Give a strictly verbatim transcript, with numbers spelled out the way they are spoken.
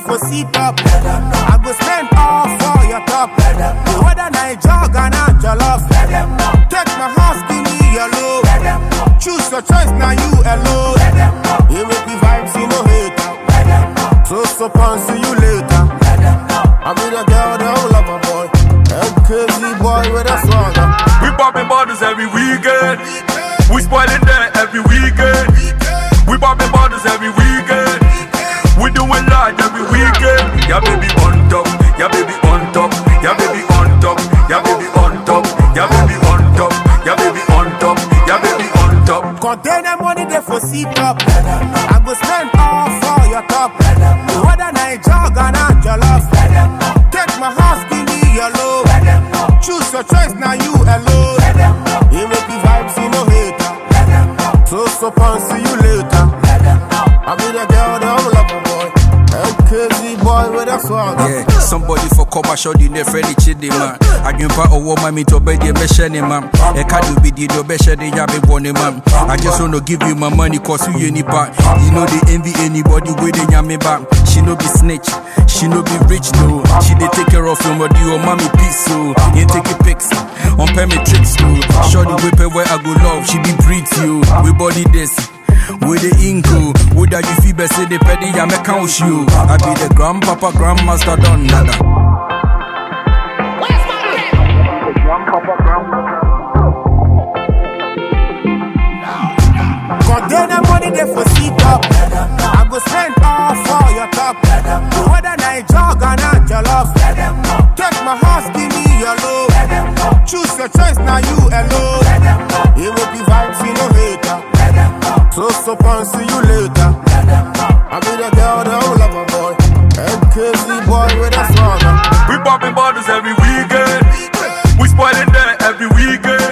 for seat up. I go spend all for your top. The weather night jog and not your love. Take my house, give me your love. Choose your choice, now you alone. You make me vibes, you know hater. So so on, see you later. I be the girl that will love my boy. And crazy boy with a swagger. We popping bottles every weekend. We spoiling that every weekend. We popping bottles every weekend. We doing live every weekend. Yeah, baby on top. Yeah, baby on top. Yeah, baby on top. Yeah, baby on top. Yeah, baby on top. Yeah, baby on top. Yeah, baby on top. Container money there for seat up. I go spend all for your top. The weather night jog and not your love. Take my house, give me your love. Choose your choice, now you alone. You make me vibes, you know hater. So so on, see you later. I be the girl that will love my boy. And crazy boy with a swagger. Yeah, somebody for cover shot in the friendly chidi man. I can part of woman me to bed the machine man. A card will be the best the yabe bonny man. I just wanna give you my money cause you any back. You know they envy anybody with the yummy back. She no be snitch, she no be rich though. She they take care of your body or mommy piece so. You take a pics on pay me tricks too. Shorty whip where I go love, she be pretty you. We body this. With the inko, with that you feel best, the petty, I make count you. I be the grandpapa, grandmaster, done nada. Where's my head? Grandpapa, grandmaster. Container money there for seat up. I go spend all for your top. The weather night jog and not your love. Take my house, give me your love. Choose your choice, now you alone. You make me vibes, you know hater. So so on, see you later. I be the girl that will love my boy. And crazy boy with a swagger. We popping bottles every weekend. We spoiling that every weekend.